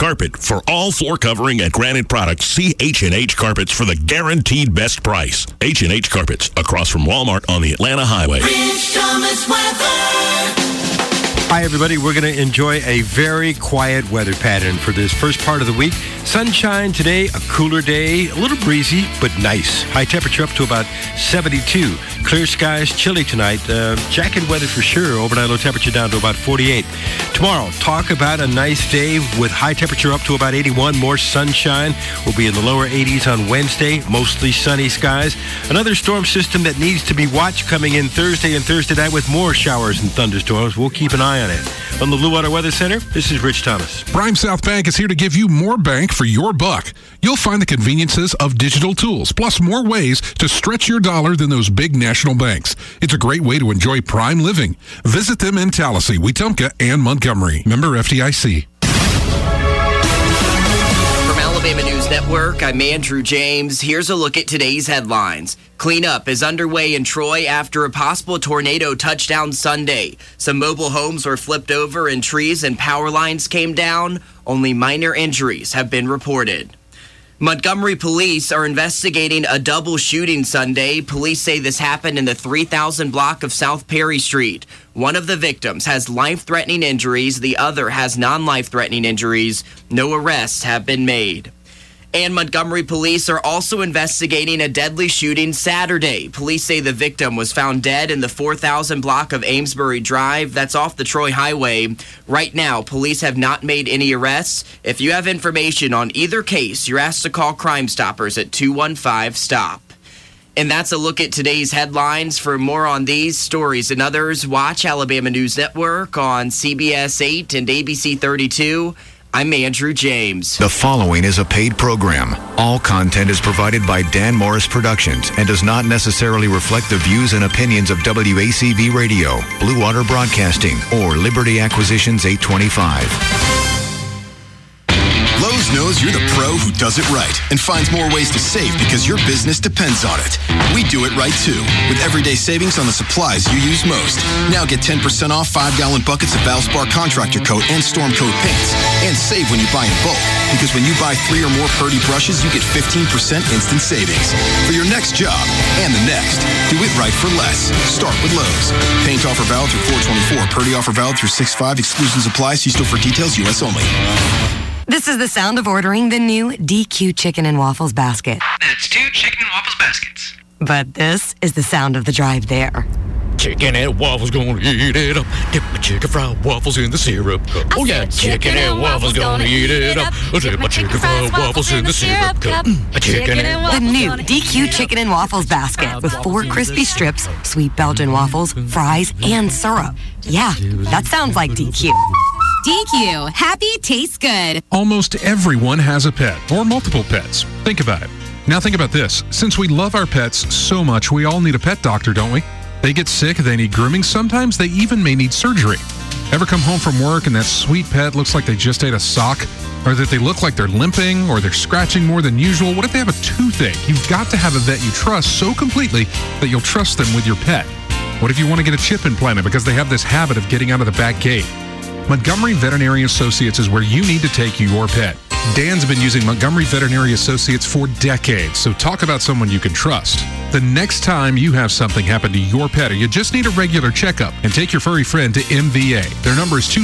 Carpet. For all floor covering and granite products, see H&H Carpets for the guaranteed best price. H&H Carpets, across from Walmart on the Atlanta Highway. Rich Thomas weather. Hi, everybody. We're going to enjoy a very quiet weather pattern for this first part of the week. Sunshine today, a cooler day, a little breezy, but nice. High temperature up to about 72. Clear skies, chilly tonight. Jacket weather for sure. Overnight low temperature down to about 48. Tomorrow, talk about a nice day with high temperature up to about 81. More sunshine. We'll be in the lower 80s on Wednesday. Mostly sunny skies. Another storm system that needs to be watched coming in Thursday and Thursday night with more showers and thunderstorms. We'll keep an eye on it. From the Blue Water Weather Center, this is Rich Thomas. Prime South Bank is here to give you more bank for your buck. You'll find the conveniences of digital tools, plus more ways to stretch your dollar than those big national banks. It's a great way to enjoy prime living. Visit them in Tallahassee, Wetumpka, and Montgomery. Member FDIC. From Alabama News Network, I'm Andrew James. Here's a look at today's headlines. Cleanup is underway in Troy after a possible tornado touched down Sunday. Some mobile homes were flipped over and trees and power lines came down. Only minor injuries have been reported. Montgomery police are investigating a double shooting Sunday. Police say this happened in the 3000 block of South Perry Street. One of the victims has life-threatening injuries. The other has non-life-threatening injuries. No arrests have been made. And Montgomery police are also investigating a deadly shooting Saturday. Police say the victim was found dead in the 4000 block of Amesbury Drive. That's off the Troy Highway. Right now, police have not made any arrests. If you have information on either case, you're asked to call Crime Stoppers at 215-STOP. And that's a look at today's headlines. For more on these stories and others, watch Alabama News Network on CBS 8 and ABC 32. I'm Andrew James. The following is a paid program. All content is provided by Dan Morris Productions and does not necessarily reflect the views and opinions of WACV Radio, Blue Water Broadcasting, or Liberty Acquisitions 825. Lowe's knows you're the pro who does it right and finds more ways to save because your business depends on it. We do it right too, with everyday savings on the supplies you use most. Now get 10% off 5-gallon buckets of Valspar Contractor Coat and Storm Coat paints. And save when you buy in bulk, because when you buy 3 or more Purdy brushes, you get 15% instant savings. For your next job and the next, do it right for less. Start with Lowe's. Paint offer valid through 4/24. Purdy offer valid through 6/5. Exclusions apply. See store for details. U.S. only. This is the sound of ordering the new DQ Chicken and Waffles basket. That's 2 chicken and waffles baskets. But this is the sound of the drive there. Chicken and waffles, gonna eat it up. Dip my chicken fried waffles in the syrup cup. Oh yeah, chicken and waffles, gonna eat it up. Dip my chicken fried waffles in the syrup cup. The new DQ Chicken and Waffles basket with 4 crispy strips, sweet Belgian waffles, fries, and syrup. Yeah, that sounds like DQ. DQ, happy tastes good. Almost everyone has a pet or multiple pets. Think about it. Now think about this. Since we love our pets so much, we all need a pet doctor, don't we? They get sick, they need grooming. Sometimes they even may need surgery. Ever come home from work and that sweet pet looks like they just ate a sock? Or that they look like they're limping or they're scratching more than usual? What if they have a toothache? You've got to have a vet you trust so completely that you'll trust them with your pet. What if you want to get a chip implanted because they have this habit of getting out of the back gate? Montgomery Veterinary Associates is where you need to take your pet. Dan's been using Montgomery Veterinary Associates for decades, so talk about someone you can trust. The next time you have something happen to your pet or you just need a regular checkup, and take your furry friend to MVA. Their number is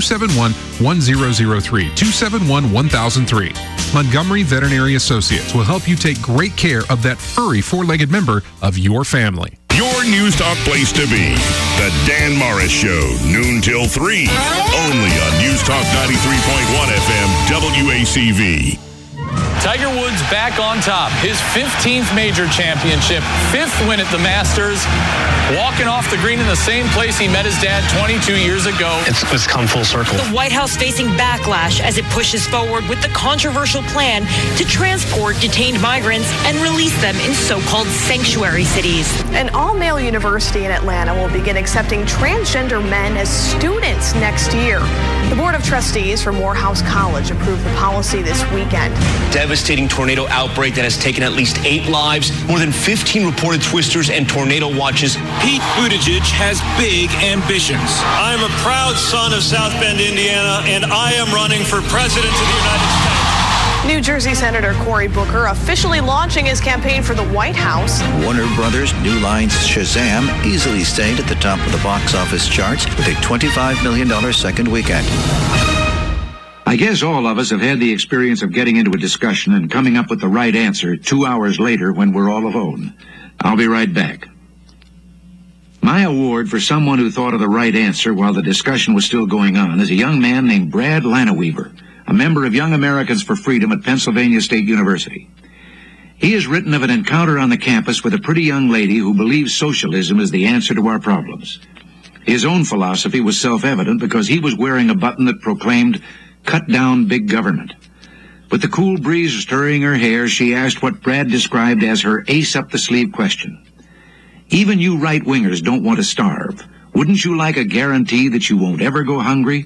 271-1003, 271-1003. Montgomery Veterinary Associates will help you take great care of that furry 4-legged member of your family. Your News Talk place to be. The Dan Morris Show, noon till 3. Only on News Talk 93.1 FM, WACV. Tiger Woods back on top. His 15th major championship, 5th win at the Masters, walking off the green in the same place he met his dad 22 years ago. It's come full circle. The White House facing backlash as it pushes forward with the controversial plan to transport detained migrants and release them in so-called sanctuary cities. An all-male university in Atlanta will begin accepting transgender men as students next year. The Board of Trustees from Morehouse College approved the policy this weekend. Devastating tornado outbreak that has taken at least 8 lives, more than 15 reported twisters and tornado watches. Pete Buttigieg has big ambitions. I am a proud son of South Bend, Indiana, and I am running for president of the United States. New Jersey Senator Cory Booker officially launching his campaign for the White House. Warner Brothers' new line's Shazam easily stayed at the top of the box office charts with a $25 million second weekend. I guess all of us have had the experience of getting into a discussion and coming up with the right answer 2 hours later when we're all alone. I'll be right back. My award for someone who thought of the right answer while the discussion was still going on is a young man named Brad Lanaweaver, a member of Young Americans for Freedom at Pennsylvania State University. He has written of an encounter on the campus with a pretty young lady who believes socialism is the answer to our problems. His own philosophy was self-evident because he was wearing a button that proclaimed, "Cut down big government." With the cool breeze stirring her hair, she asked what Brad described as her ace-up-the-sleeve question. Even you right-wingers don't want to starve. Wouldn't you like a guarantee that you won't ever go hungry?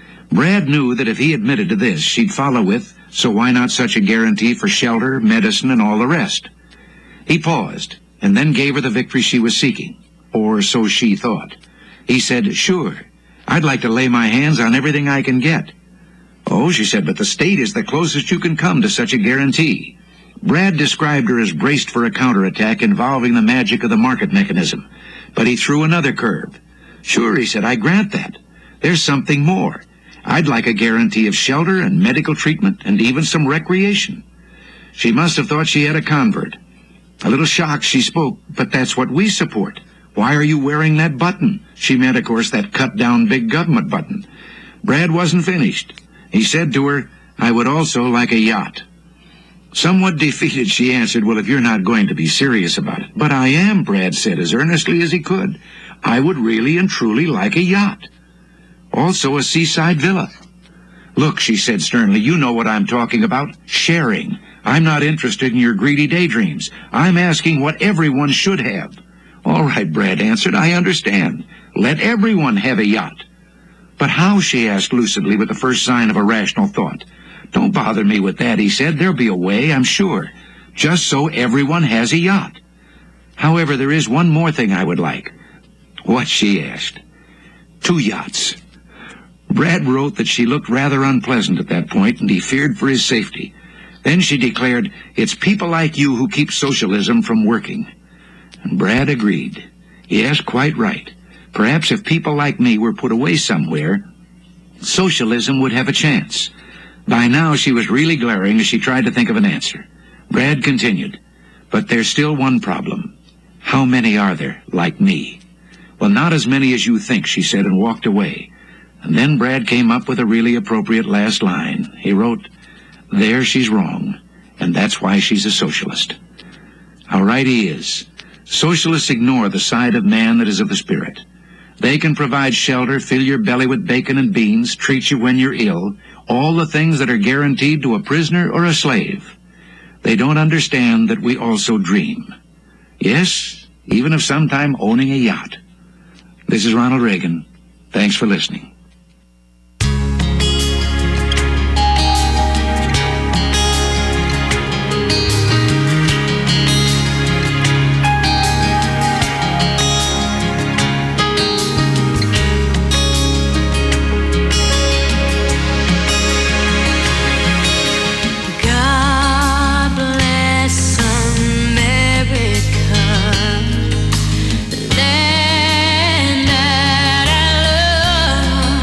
Brad knew that if he admitted to this, she'd follow with, so why not such a guarantee for shelter, medicine, and all the rest? He paused, and then gave her the victory she was seeking, or so she thought. He said, "Sure, I'd like to lay my hands on everything I can get." "Oh," she said, "but the state is the closest you can come to such a guarantee." Brad described her as braced for a counterattack involving the magic of the market mechanism, but he threw another curve. "Sure," he said, "I grant that. There's something more. I'd like a guarantee of shelter and medical treatment and even some recreation." She must have thought she had a convert. A little shocked, she spoke, "But that's what we support. Why are you wearing that button?" She meant, of course, that cut-down big government button. Brad wasn't finished. He said to her, "I would also like a yacht." Somewhat defeated, she answered, "Well, if you're not going to be serious about it." "But I am," Brad said as earnestly as he could. "I would really and truly like a yacht. Also a seaside villa." "Look," she said sternly, "you know what I'm talking about. Sharing. I'm not interested in your greedy daydreams. I'm asking what everyone should have." "All right," Brad answered, "I understand. Let everyone have a yacht." "But how?" she asked lucidly with the first sign of a rational thought. "Don't bother me with that," he said. "There'll be a way, I'm sure. Just so everyone has a yacht. However, there is one more thing I would like." "What?" she asked. 2 yachts. Brad wrote that she looked rather unpleasant at that point, and he feared for his safety. Then she declared, "It's people like you who keep socialism from working." And Brad agreed. Yes, quite right. Perhaps if people like me were put away somewhere, socialism would have a chance. By now she was really glaring as she tried to think of an answer. Brad continued, "But there's still one problem. How many are there like me?" "Well, not as many as you think," she said, and walked away. And then Brad came up with a really appropriate last line. He wrote, "There she's wrong, and that's why she's a socialist." How right he is. Socialists ignore the side of man that is of the spirit. They can provide shelter, fill your belly with bacon and beans, treat you when you're ill, all the things that are guaranteed to a prisoner or a slave. They don't understand that we also dream. Yes, even of sometime owning a yacht. This is Ronald Reagan. Thanks for listening. Land that I love.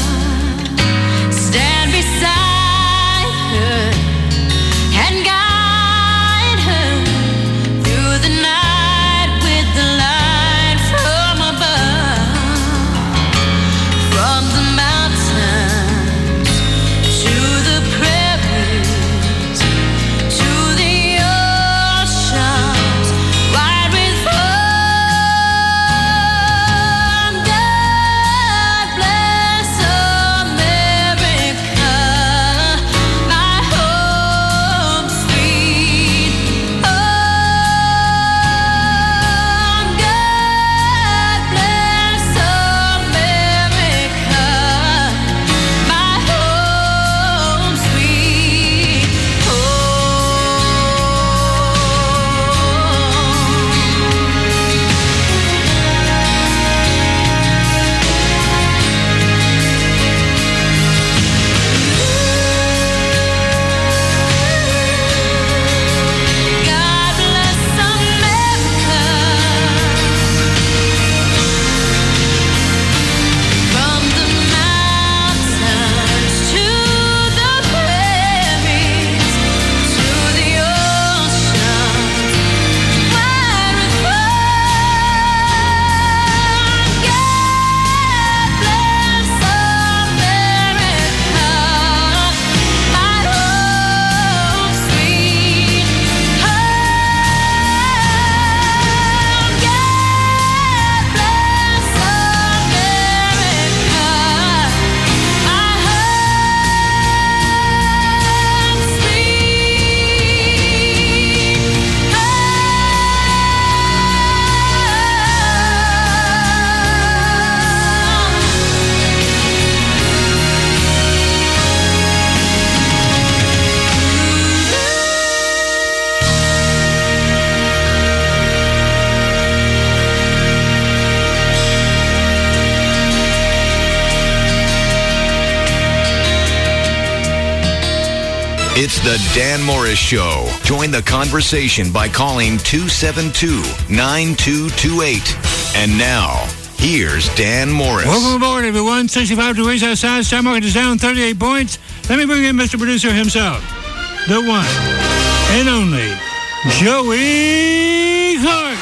It's the Dan Morris Show. Join the conversation by calling 272-9228. And now, here's Dan Morris. Welcome aboard, everyone. 65 degrees outside. Stock market is down 38 points. Let me bring in Mr. Producer himself. The one and only Joey Clark.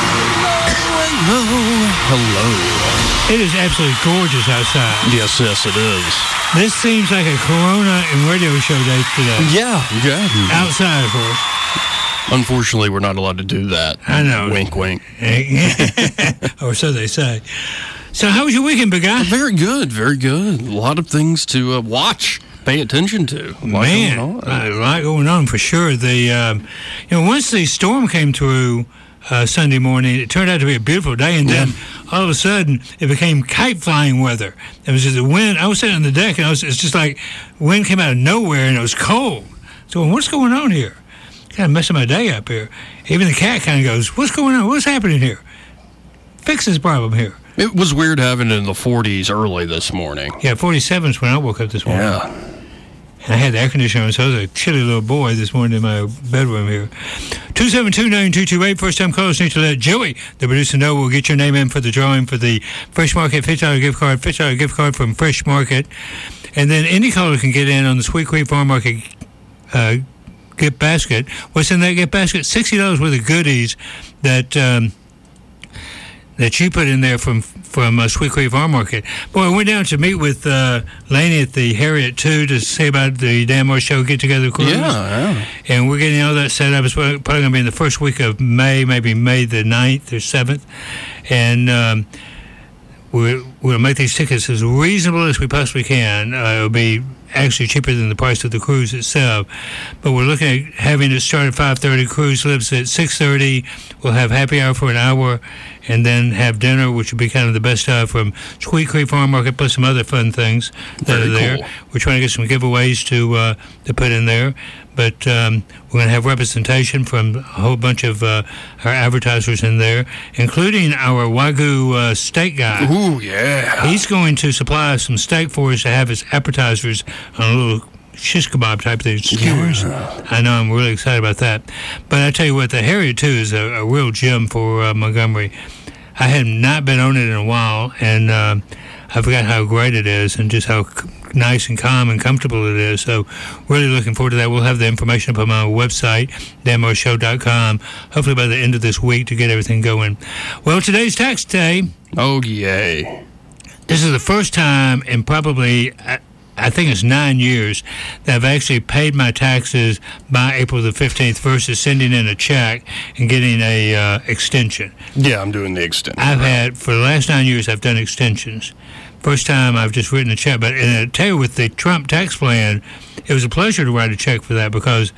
Hello. It is absolutely gorgeous outside. Yes, it is. This seems like a Corona and radio show day today. Yeah. Outside, of course. Unfortunately, we're not allowed to do that. I know. Wink, wink. Or so they say. So how was your weekend, big guy? Very good, very good. A lot of things to watch, pay attention to. A lot going on for sure. Once the storm came through Sunday morning, it turned out to be a beautiful day, and then all of a sudden it became kite flying weather. It was just the wind. I was sitting on the deck, and it's just like wind came out of nowhere, and it was cold. So what's going on here? Kind of messing my day up here. Even the cat kind of goes, "What's going on? What's happening here? Fix this problem here." It was weird having it in the 40s early this morning. Yeah, 47s when I woke up this morning. Yeah. And I had the air conditioner on, so I was a chilly little boy this morning in my bedroom here. 272-9228. First time callers need to let Joey, the producer, know. We'll get your name in for the drawing for the Fresh Market $50 gift card, $50 gift card from Fresh Market. And then any caller can get in on the Sweet Creek Farm Market gift basket. What's in that gift basket? $60 worth of goodies that you put in there from Sweet Creek Farm Market. Boy, I went down to meet with Laney at the Harriet 2 to say about the Dan Morris Show get-together cruise. Yeah. And we're getting all that set up. It's probably going to be in the first week of May, maybe May the 9th or 7th. And we'll make these tickets as reasonable as we possibly can. It'll be actually cheaper than the price of the cruise itself. But we're looking at having it start at 5:30. Cruise lives at 6:30. We'll have happy hour for an hour, and then have dinner, which will be kind of the best from Sweet Creek Farm Market, plus some other fun things that are there. Cool. We're trying to get some giveaways to put in there. But we're going to have representation from a whole bunch of our advertisers in there, including our Wagyu steak guy. Ooh, yeah. He's going to supply some steak for us to have as appetizers on a little shish kebab type thing, skewers. Yeah. I know, I'm really excited about that. But I tell you what, the Harriet 2 is a real gem for Montgomery. I have not been on it in a while, and I forgot how great it is and just how nice and calm and comfortable it is. So really looking forward to that. We'll have the information up on my website, danmorrisshow.com, hopefully by the end of this week to get everything going. Well, today's tax day. Oh, yay. This is the first time in probably, I think it's 9 years, that I've actually paid my taxes by April the 15th versus sending in a check and getting a extension. Yeah, I'm doing the extension. For the last 9 years, I've done extensions. First time I've just written a check. But and I tell you, with the Trump tax plan, it was a pleasure to write a check for that because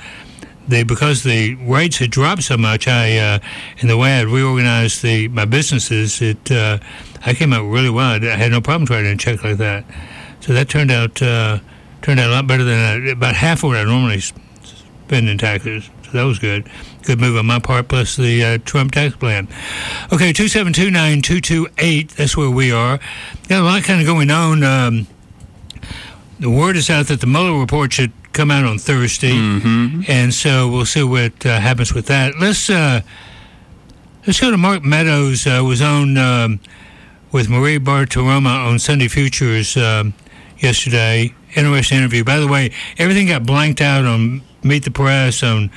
the rates had dropped so much. In the way I reorganized my businesses, I came out really well. I had no problem writing a check like that. So that turned out a lot better than about half of what I normally spend in taxes. So that was good. Good move on my part, plus the Trump tax plan. Okay, 272-9228, that's where we are. Got a lot kind of going on. The word is out that the Mueller report should come out on Thursday, and so we'll see what happens with that. Let's go to Mark Meadows. Was on with Marie Bartiromo on Sunday Futures yesterday. Interesting interview. By the way, everything got blanked out on Meet the Press, on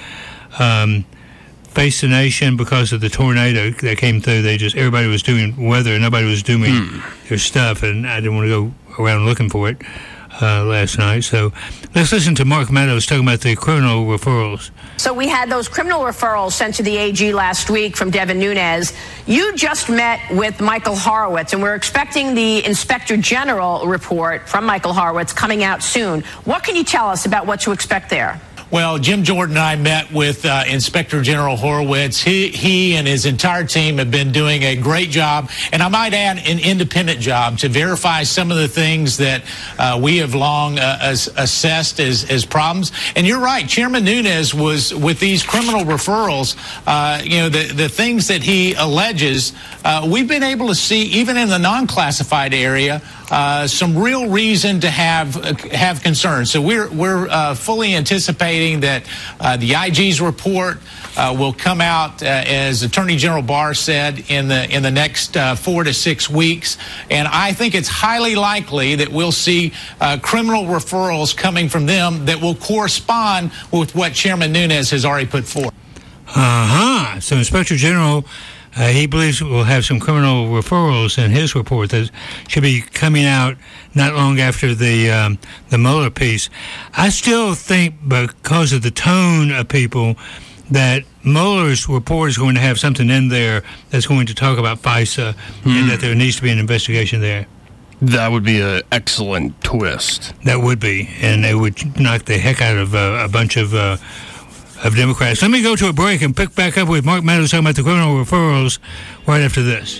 Face the Nation because of the tornado that came through. Everybody was doing weather, and nobody was doing their stuff, and I didn't want to go around looking for it last night. So let's listen to Mark Meadows talking about the criminal referrals. So we had those criminal referrals sent to the AG last week from Devin Nunes. You just met with Michael Horowitz, and we're expecting the Inspector General report from Michael Horowitz coming out soon. What can you tell us about what to expect there? Well, Jim Jordan and I met with Inspector General Horowitz. He and his entire team have been doing a great job, and I might add an independent job to verify some of the things that we have long assessed as problems. And you're right, Chairman Nunes was with these criminal referrals, the things that he alleges, we've been able to see, even in the non-classified area, some real reason to have concerns. So we're fully anticipating that the IG's report will come out, as Attorney General Barr said, in the next 4 to 6 weeks. And I think it's highly likely that we'll see criminal referrals coming from them that will correspond with what Chairman Nunes has already put forth. So Inspector General, he believes we'll have some criminal referrals in his report that should be coming out not long after the Mueller piece. I still think, because of the tone of people, that Mueller's report is going to have something in there that's going to talk about FISA and that there needs to be an investigation there. That would be an excellent twist. That would be, and it would knock the heck out of a bunch of Democrats. Let me go to a break and pick back up with Mark Meadows talking about the criminal referrals right after this.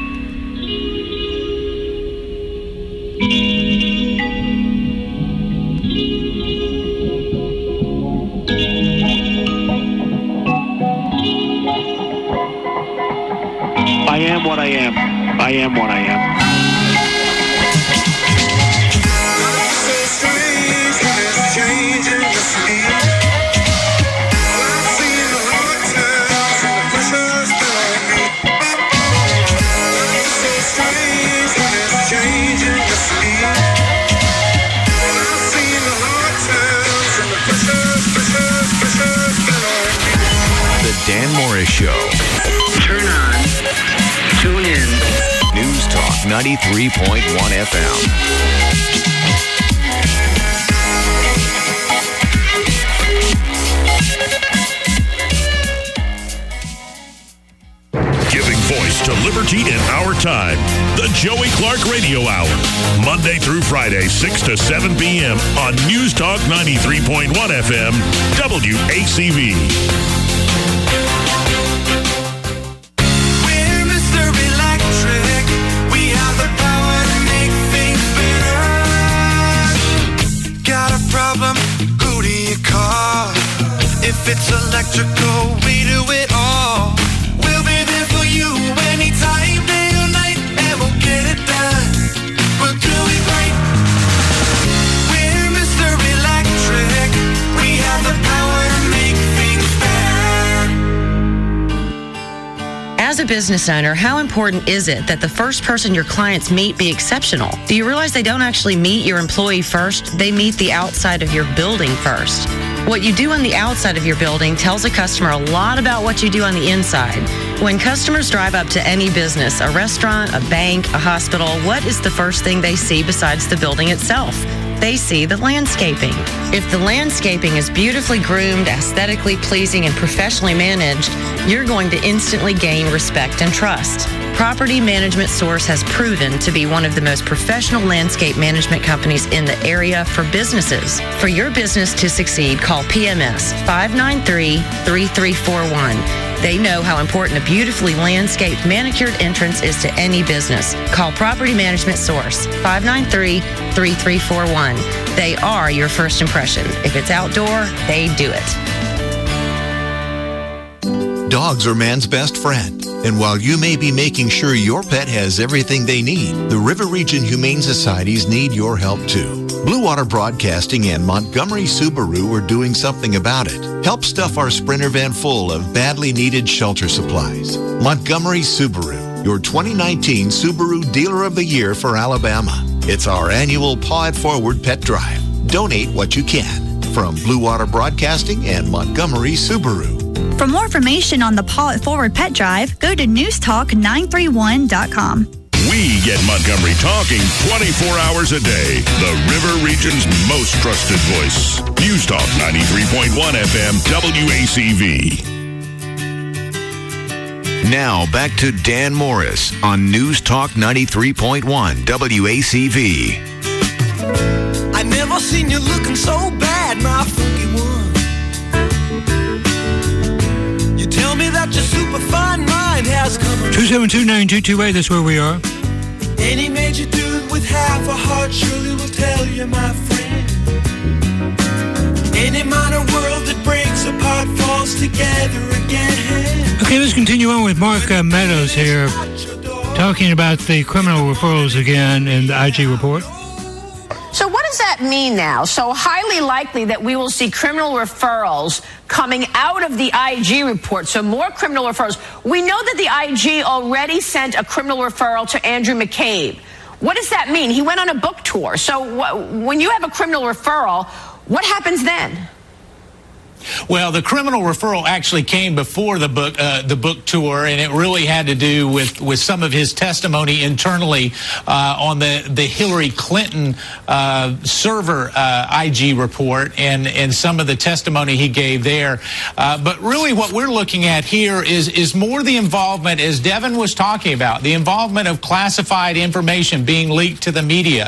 I am what I am. I am what I am. Dan Morris Show. Turn on. Tune in. News Talk 93.1 FM. Giving voice to liberty in our time. The Joey Clark Radio Hour. Monday through Friday, 6 to 7 p.m. on News Talk 93.1 FM, WACV. Who do you call? If it's electrical, we do it all. We'll be there for you anytime, day or night, and we'll get it done. We'll do it right. We're Mr. Electric. We have the power to make things better. As a business owner, how important is it that the first person your clients meet be exceptional? Do you realize they don't actually meet your employee first? They meet the outside of your building first. What you do on the outside of your building tells a customer a lot about what you do on the inside. When customers drive up to any business, a restaurant, a bank, a hospital, what is the first thing they see besides the building itself? They see the landscaping. If the landscaping is beautifully groomed, aesthetically pleasing, and professionally managed, you're going to instantly gain respect and trust. Property Management Source has proven to be one of the most professional landscape management companies in the area for businesses. For your business to succeed, call PMS 593-3341. They know how important a beautifully landscaped, manicured entrance is to any business. Call Property Management Source 593-3341. They are your first impression. If it's outdoor, they do it. Dogs are man's best friend. And while you may be making sure your pet has everything they need, the River Region Humane Societies need your help too. Blue Water Broadcasting and Montgomery Subaru are doing something about it. Help stuff our Sprinter van full of badly needed shelter supplies. Montgomery Subaru, your 2019 Subaru Dealer of the Year for Alabama. It's our annual Paw It Forward pet drive. Donate what you can. From Blue Water Broadcasting and Montgomery Subaru. For more information on the Paw It Forward Pet Drive, go to newstalk931.com. We get Montgomery talking 24 hours a day. The River Region's most trusted voice. News Talk 93.1 FM WACV. Now back to Dan Morris on News Talk 93.1 WACV. I never seen you looking so bad, my funky one. 272-9228, that's where we are. Any major dude with half a heart surely will tell you, my friend. Any minor world that breaks apart falls together again. Okay, let's continue on with Mark Meadows here, talking about the criminal referrals again in the IG report. So what does that mean now? So highly likely that we will see criminal referrals coming out of the IG report. So more criminal referrals. We know that the IG already sent a criminal referral to Andrew McCabe. What does that mean? He went on a book tour. So when you have a criminal referral, what happens then? Well, the criminal referral actually came before the book tour, and it really had to do with some of his testimony internally on the Hillary Clinton server IG report and some of the testimony he gave there. But really what we're looking at here is more the involvement, as Devin was talking about, the involvement of classified information being leaked to the media,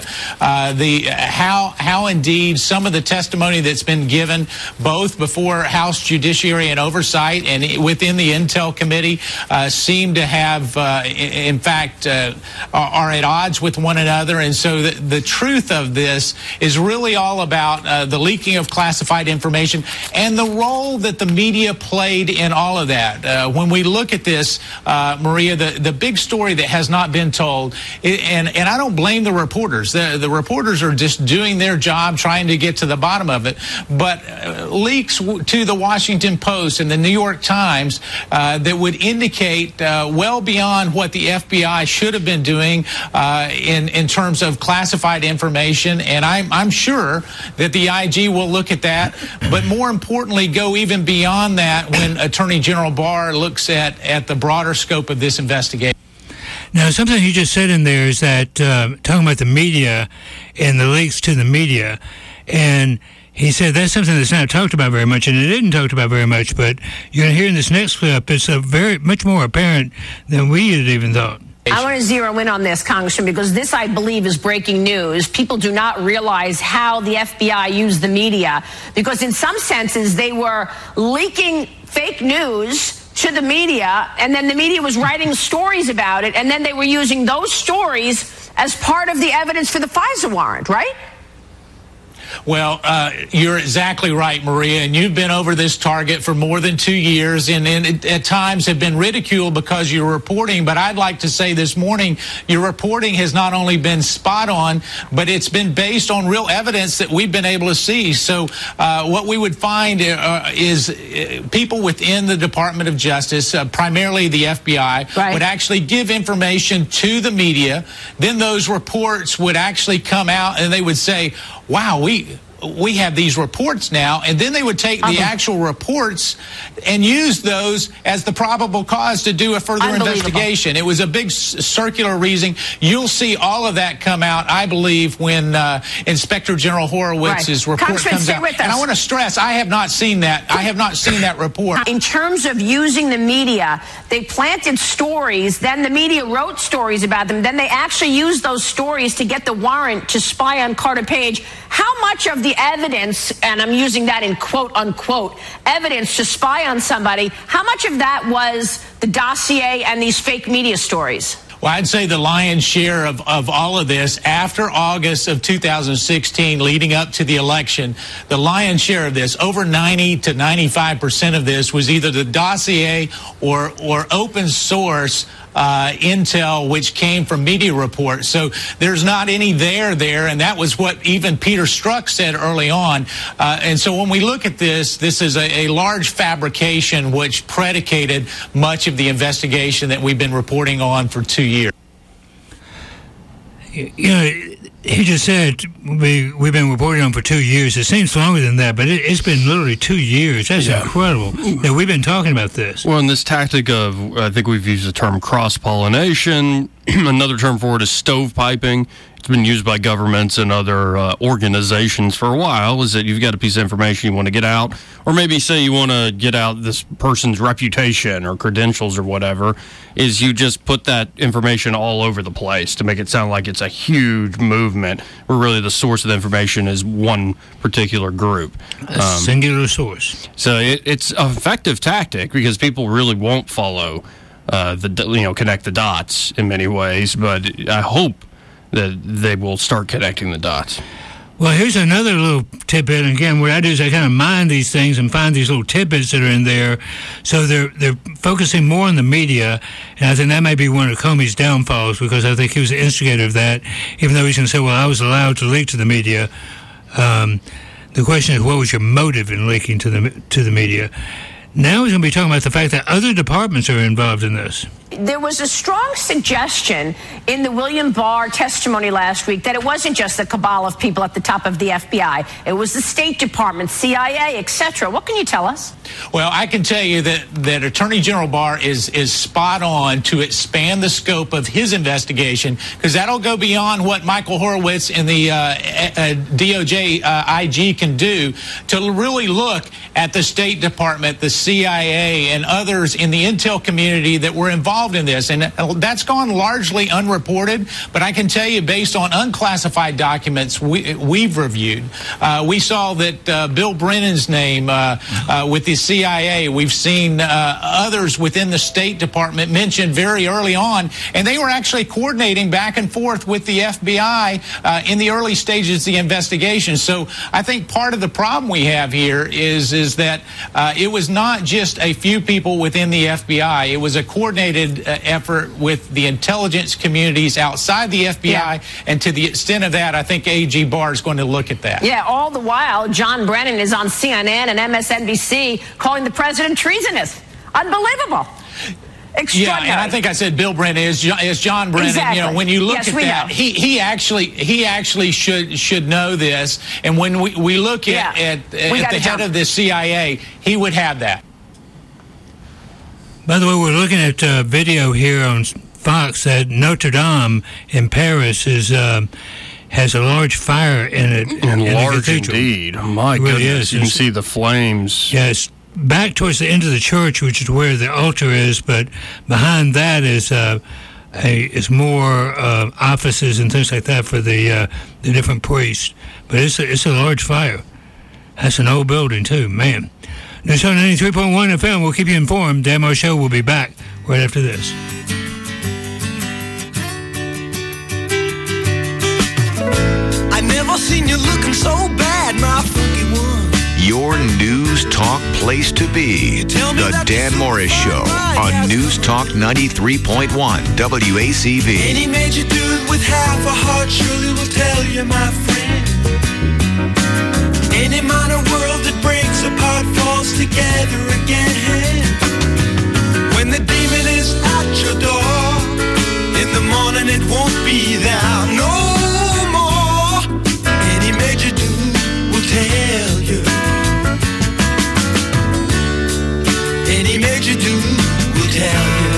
how indeed some of the testimony that's been given both before House Judiciary and Oversight and within the Intel Committee seem to have, in fact, are at odds with one another. And so the truth of this is really all about the leaking of classified information and the role that the media played in all of that. When we look at this, Maria, the big story that has not been told, and I don't blame the reporters. The reporters are just doing their job, trying to get to the bottom of it. But leaks to the Washington Post and the New York Times that would indicate well beyond what the FBI should have been doing in terms of classified information. And I'm sure that the IG will look at that, but more importantly, go even beyond that when Attorney General Barr looks at the broader scope of this investigation. Now, something you just said in there is that talking about the media and the links to the media, and he said that's something that's not talked about very much, and it isn't talked about very much, but you're going to hear in this next clip, it's very much more apparent than we had even thought. I want to zero in on this, Congressman, because this, I believe, is breaking news. People do not realize how the FBI used the media, because in some senses they were leaking fake news to the media, and then the media was writing stories about it, and then they were using those stories as part of the evidence for the FISA warrant, right? Well, you're exactly right, Maria, and you've been over this target for more than 2 years and at times have been ridiculed because you're reporting. But I'd like to say this morning, your reporting has not only been spot on, but it's been based on real evidence that we've been able to see. So what we would find is people within the Department of Justice, primarily the FBI, would actually give information to the media. Then those reports would actually come out and they would say, wow, we have these reports now, and then they would take the actual reports and use those as the probable cause to do a further investigation. It was a big circular reasoning. You'll see all of that come out, I believe, when Inspector General Horowitz's report comes out. And I want to stress, I have not seen that. I have not seen that report. In terms of using the media, they planted stories, then the media wrote stories about them, then they actually used those stories to get the warrant to spy on Carter Page. How much of the evidence, and I'm using that in quote unquote, evidence to spy on somebody, how much of that was the dossier and these fake media stories? Well, I'd say the lion's share of all of this after August of 2016 leading up to the election, the lion's share of this, over 90 to 95% of this was either the dossier or open source intel, which came from media reports. So there's not any there, and that was what even Peter Strzok said early on. And so when we look at this is a large fabrication which predicated much of the investigation that we've been reporting on for 2 years. You know, he just said we've been reporting on for 2 years. It seems longer than that, but it's been literally 2 years. That's incredible that we've been talking about this. Well, and this tactic of, I think we've used the term cross-pollination. Another term for it is stovepiping. It's been used by governments and other organizations for a while, is that you've got a piece of information you want to get out, or maybe say you want to get out this person's reputation or credentials or whatever, is you just put that information all over the place to make it sound like it's a huge movement, where really the source of the information is one particular group. A singular source. So it's an effective tactic because people really won't follow connect the dots in many ways, but I hope that they will start connecting the dots. Well, here's another little tidbit. And again, what I do is I kind of mine these things and find these little tidbits that are in there. So they're focusing more on the media, and I think that may be one of Comey's downfalls, because I think he was the instigator of that, even though he's going to say, well, I was allowed to leak to the media. The question is, what was your motive in leaking to the media? Now he's going to be talking about the fact that other departments are involved in this. There was a strong suggestion in the William Barr testimony last week that it wasn't just the cabal of people at the top of the FBI. It was the State Department, CIA, etc. What can you tell us? Well, I can tell you that Attorney General Barr is spot on to expand the scope of his investigation, because that'll go beyond what Michael Horowitz and the DOJ IG can do, to really look at the State Department, the CIA, and others in the intel community that were involved in this. And that's gone largely unreported, but I can tell you, based on unclassified documents we've reviewed, we saw that Bill Brennan's name with the CIA, we've seen others within the State Department mentioned very early on, and they were actually coordinating back and forth with the FBI in the early stages of the investigation. So I think part of the problem we have here is that it was not just a few people within the FBI. It was a coordinated effort with the intelligence communities outside the FBI, and to the extent of that, I think AG Barr is going to look at that. Yeah, all the while, John Brennan is on CNN and MSNBC calling the president treasonous. Unbelievable. Yeah, and I think I said Bill Brennan is John Brennan. Exactly. You know, when you look Yes, at we that, know. he actually should know this. And when we look at the head of the CIA, he would have that. By the way, we're looking at video here on Fox that Notre Dame in Paris has a large fire in it. And in large the cathedral. indeed. My It really goodness. is. You can see the flames. Yes, back towards the end of the church, which is where the altar is, but behind that is more offices and things like that for the different priests. But it's a large fire. That's an old building too, man. News on 93.1 FM. We'll keep you informed. Dan Moore Show will be back right after this. I never seen you looking so bad, my funky one. Your News Talk place to be. The Dan Morris Show on News Talk 93.1 WACV. Any made you do it with half a heart, surely will tell you, my friend. Any minor world that breaks apart falls together again. When the demon is at your door, in the morning it won't be there no more. Any major dude will tell you. Any major dude will tell you.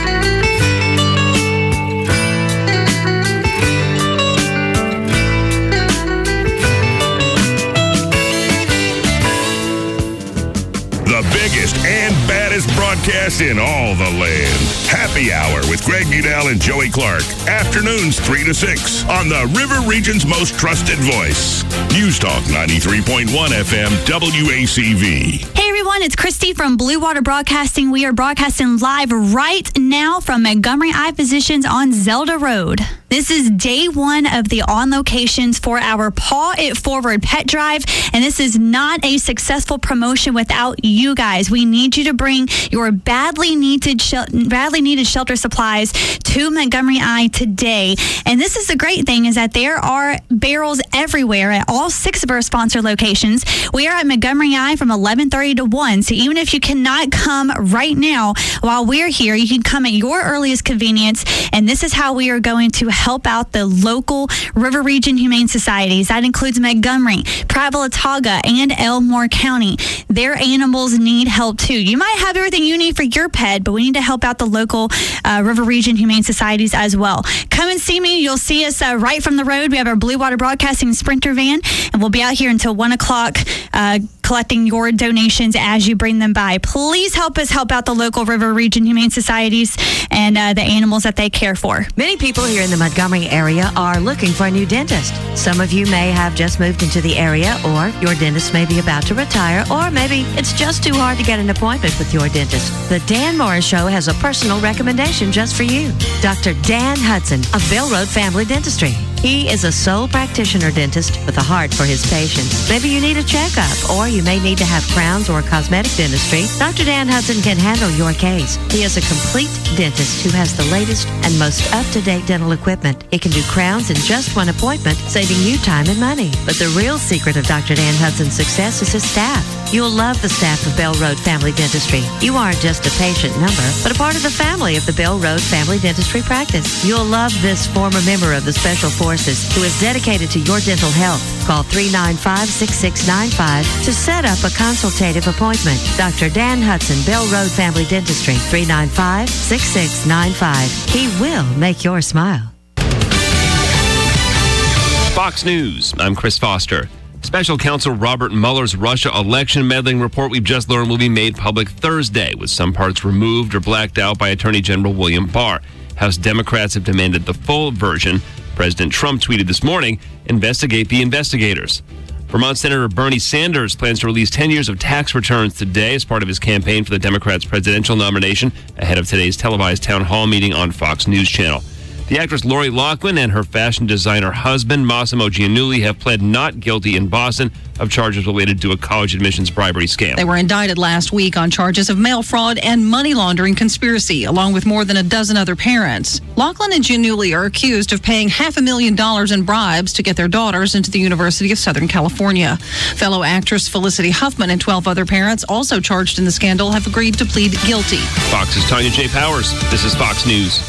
The biggest and baddest broadcast in all the land. Happy Hour with Greg Udell and Joey Clark. Afternoons 3 to 6 on the River Region's most trusted voice. News Talk 93.1 FM WACV. Hey everyone, it's Christy from Blue Water Broadcasting. We are broadcasting live right now from Montgomery Eye Physicians on Zelda Road. This is day one of the on locations for our Paw It Forward pet drive, and this is not a successful promotion without you guys. We need you to bring your badly needed shelter supplies to Montgomery Eye today. And this is the great thing, is that there are barrels everywhere at all 6 of our sponsor locations. We are at Montgomery Eye from 11:30 to 1. So even if you cannot come right now while we're here, you can come at your earliest convenience. And this is how we are going to help out the local River Region Humane Societies. That includes Montgomery, Prattville, Autauga, and Elmore County. Their animals need help too. You might have everything you need for your pet, but we need to help out the local River Region Humane Societies as well. Come and see me. You'll see us right from the road. We have our Blue Water Broadcasting Sprinter van, and we'll be out here until 1 o'clock collecting your donations as you bring them by. Please help us help out the local River Region Humane Societies and the animals that they care for. Many people here in the Montgomery area are looking for a new dentist. Some of you may have just moved into the area, or your dentist may be about to retire, or maybe it's just too hard to get an appointment with your dentist. The Dan Morris Show has a personal recommendation just for you. Dr. Dan Hudson of Bell Road Family Dentistry. He is a sole practitioner dentist with a heart for his patients. Maybe you need a checkup, or you may need to have crowns or cosmetic dentistry. Dr. Dan Hudson can handle your case. He is a complete dentist who has the latest and most up-to-date dental equipment. He can do crowns in just one appointment, saving you time and money. But the real secret of Dr. Dan Hudson's success is his staff. You'll love the staff of Bell Road Family Dentistry. You aren't just a patient number, but a part of the family of the Bell Road Family Dentistry practice. You'll love this former member of the Special Forces who is dedicated to your dental health. Call 395-6695 to set up a consultative appointment. Dr. Dan Hudson, Bell Road Family Dentistry, 395-6695. He will make your smile. Fox News, I'm Chris Foster. Special Counsel Robert Mueller's Russia election meddling report we've just learned will be made public Thursday, with some parts removed or blacked out by Attorney General William Barr. House Democrats have demanded the full version. President Trump tweeted this morning, "Investigate the investigators." Vermont Senator Bernie Sanders plans to release 10 years of tax returns today as part of his campaign for the Democrats' presidential nomination ahead of today's televised town hall meeting on Fox News Channel. The actress Lori Loughlin and her fashion designer husband, Massimo Giannulli, have pled not guilty in Boston of charges related to a college admissions bribery scam. They were indicted last week on charges of mail fraud and money laundering conspiracy, along with more than a dozen other parents. Loughlin and Giannulli are accused of paying $500,000 in bribes to get their daughters into the University of Southern California. Fellow actress Felicity Huffman and 12 other parents, also charged in the scandal, have agreed to plead guilty. Fox's Tanya J. Powers. This is Fox News.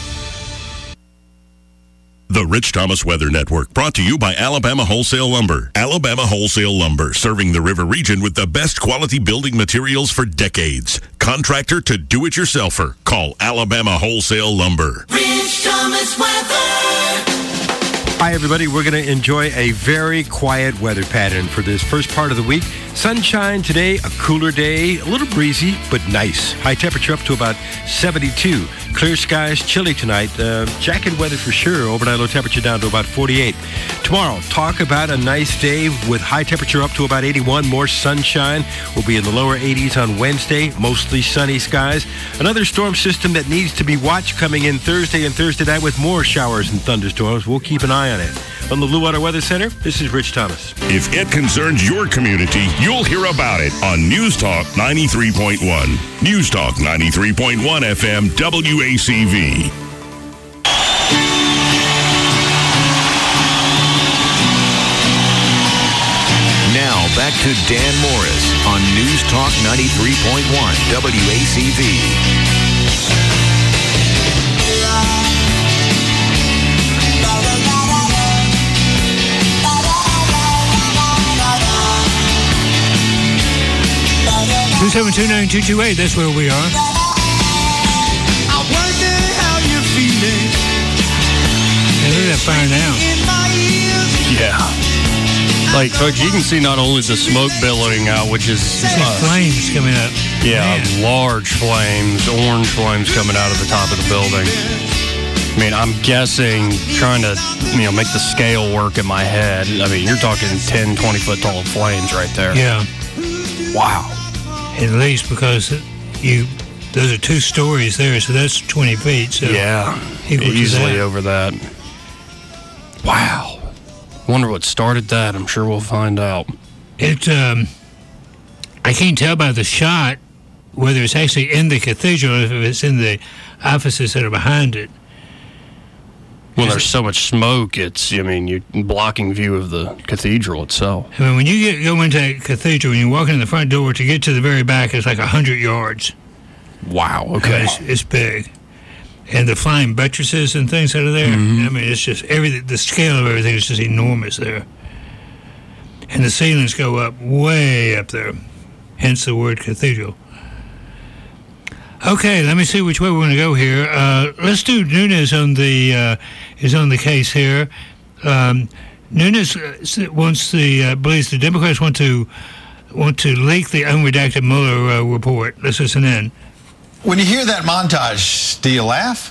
The Rich Thomas Weather Network, brought to you by Alabama Wholesale Lumber. Alabama Wholesale Lumber, serving the River Region with the best quality building materials for decades. Contractor to do-it-yourselfer. Call Alabama Wholesale Lumber. Rich Thomas Weather. Hi, everybody. We're going to enjoy a very quiet weather pattern for this first part of the week. Sunshine today, a cooler day, a little breezy, but nice. High temperature up to about 72. Clear skies, chilly tonight. Jacket weather for sure. Overnight low temperature down to about 48. Tomorrow, talk about a nice day with high temperature up to about 81. More sunshine. We'll be in the lower 80s on Wednesday. Mostly sunny skies. Another storm system that needs to be watched coming in Thursday and Thursday night with more showers and thunderstorms. We'll keep an eye on it. From the Blue Water Weather Center, this is Rich Thomas. If it concerns your community, you'll hear about it on News Talk 93.1. News Talk 93.1 FM WACV. Now back to Dan Morris on News Talk 93.1 WACV. Two 2729228, that's where we are. I wonder how you're feeling. Hey, look at that fire now. Yeah. Like, folks, you can see not only the smoke billowing out, which is flames coming up. Yeah, Man. large flames, orange flames coming out of the top of the building. I mean, I'm guessing, trying to, make the scale work in my head. I mean, you're talking 10, 20-foot tall flames right there. Yeah. Wow. At least because those are 2 stories there, so that's 20 feet. So yeah, easily over that. Wow. Wonder what started that. I'm sure we'll find out. I can't tell by the shot whether it's actually in the cathedral or if it's in the offices that are behind it. Well, there's so much smoke, you're blocking view of the cathedral itself. I mean, when you go into a cathedral, when you walk in the front door to get to the very back, it's like 100 yards. Wow, okay. It's big. And the flying buttresses and things that are there, I mean, it's just everything, the scale of everything is just enormous there. And the ceilings go up way up there, hence the word cathedral. Okay, let me see which way we're going to go here. Let's do Nunes is on the case here. Nunes believes the Democrats want to want to leak the unredacted Mueller report. Let's listen in. When you hear that montage, do you laugh?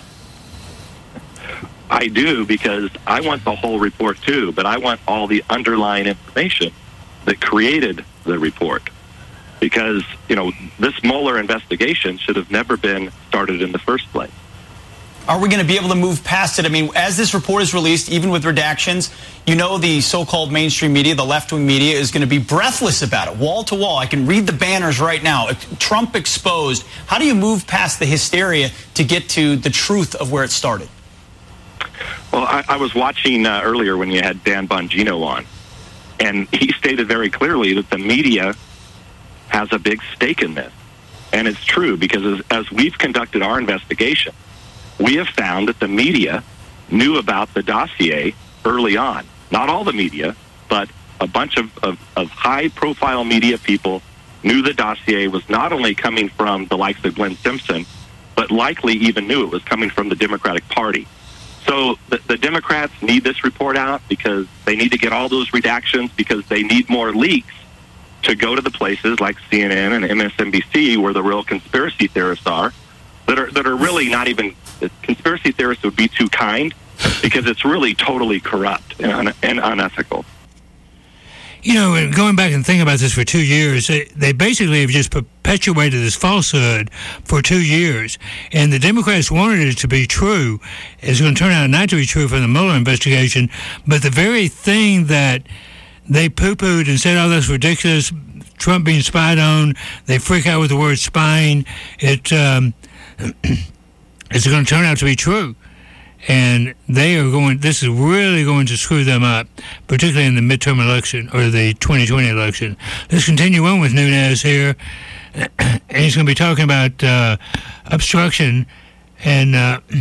I do, because I want the whole report too, but I want all the underlying information that created the report. Because, this Mueller investigation should have never been started in the first place. Are we going to be able to move past it? I mean, as this report is released, even with redactions, the so-called mainstream media, the left-wing media, is going to be breathless about it, wall to wall. I can read the banners right now. Trump exposed. How do you move past the hysteria to get to the truth of where it started? Well, I was watching earlier when you had Dan Bongino on, and he stated very clearly that the media has a big stake in this. And it's true, because as we've conducted our investigation, we have found that the media knew about the dossier early on. Not all the media, but a bunch of high-profile media people knew the dossier was not only coming from the likes of Glenn Simpson, but likely even knew it was coming from the Democratic Party. So the Democrats need this report out because they need to get all those redactions, because they need more leaks to go to the places like CNN and MSNBC where the real conspiracy theorists are, that are really not even, conspiracy theorists would be too kind, because it's really totally corrupt and unethical. Going back and thinking about this for 2 years, they basically have just perpetuated this falsehood for 2 years. And the Democrats wanted it to be true. It's going to turn out not to be true for the Mueller investigation. But the very thing that they poo-pooed and said, oh, that's ridiculous, Trump being spied on, they freak out with the word spying, it's going to turn out to be true. And this is really going to screw them up, particularly in the midterm election or the 2020 election. Let's continue on with Nunes here. And he's going to be talking about obstruction and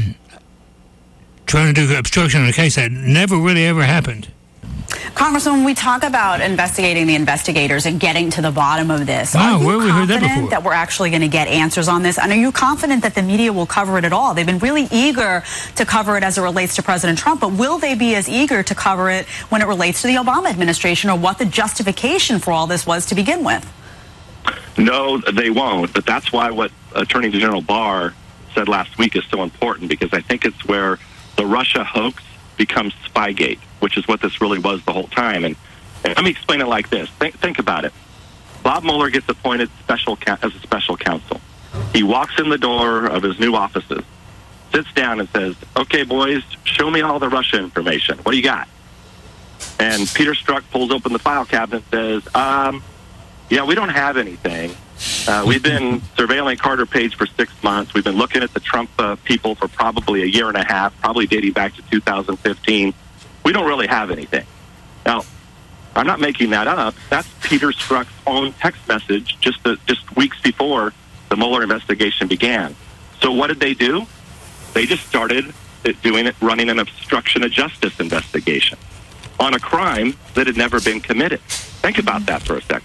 trying to do obstruction on a case that never really ever happened. Congressman, when we talk about investigating the investigators and getting to the bottom of this, are you where we heard that that we're actually going to get answers on this? And are you confident that the media will cover it at all? They've been really eager to cover it as it relates to President Trump, but will they be as eager to cover it when it relates to the Obama administration, or what the justification for all this was to begin with? No, they won't. But that's why what Attorney General Barr said last week is so important, because I think it's where the Russia hoax becomes Spygate, which is what this really was the whole time. And let me explain it like this. Think about it. Bob Mueller gets appointed as a special counsel. He walks in the door of his new offices, sits down and says, okay, boys, show me all the Russia information. What do you got? And Peter Strzok pulls open the file cabinet and says, yeah, we don't have anything. We've been surveilling Carter Page for 6 months. We've been looking at the Trump people for probably a year and a half, probably dating back to 2015. We don't really have anything. Now, I'm not making that up. That's Peter Strzok's own text message just weeks before the Mueller investigation began. So what did they do? They just started running an obstruction of justice investigation on a crime that had never been committed. Think about that for a second.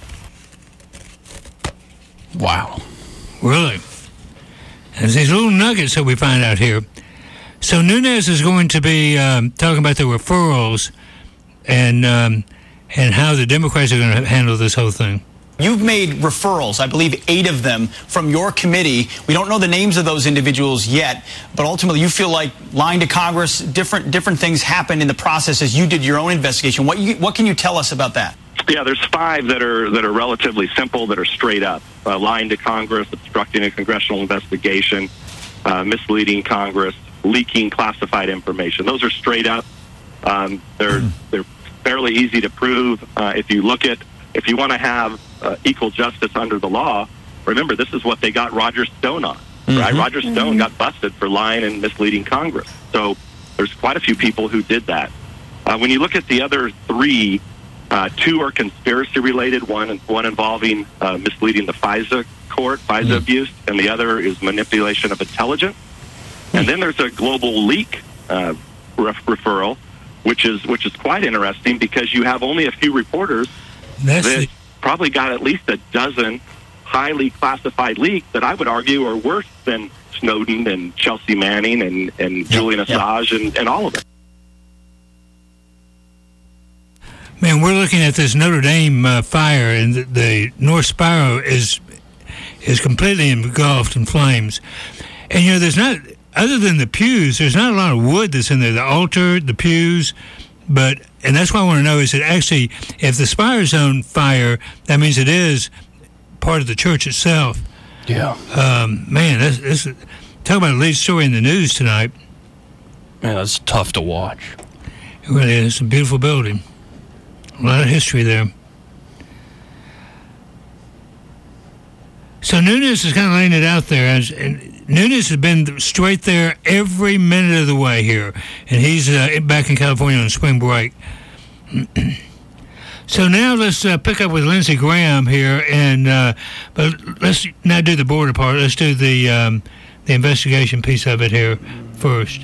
Wow. Really? There's these little nuggets that we find out here. So Nunes is going to be talking about the referrals and how the Democrats are going to handle this whole thing. You've made referrals, I believe 8 of them, from your committee. We don't know the names of those individuals yet, but ultimately you feel like lying to Congress, different things happened in the process as you did your own investigation. What can you tell us about that? Yeah, there's 5 that are relatively simple, that are straight up. Lying to Congress, obstructing a congressional investigation, misleading Congress, leaking classified information. Those are straight up. They're fairly easy to prove. If you want to have equal justice under the law, remember, this is what they got Roger Stone on, right? Roger Stone got busted for lying and misleading Congress. So there's quite a few people who did that. When you look at the other 3, 2 are conspiracy-related, one involving misleading the FISA court, FISA abuse, and the other is manipulation of intelligence. And then there's a global leak referral, which is quite interesting, because you have only a few reporters that probably got at least a dozen highly classified leaks that I would argue are worse than Snowden and Chelsea Manning and Julian Assange and all of it. Man, we're looking at this Notre Dame fire, and the North Spire is completely engulfed in flames. And, you know, there's not, other than the pews, there's not a lot of wood that's in there. The altar, the pews, and that's what I want to know is that actually, if the spire's on fire, that means it is part of the church itself. Yeah. Man, this talk about a lead story in the news tonight. Man, that's tough to watch. It really is. It's a beautiful building. A lot of history there. So Nunes is kind of laying it out there. And Nunes has been straight there every minute of the way here. And he's back in California on spring break. So now let's pick up with Lindsey Graham here. But let's not do the border part. Let's do the investigation piece of it here first.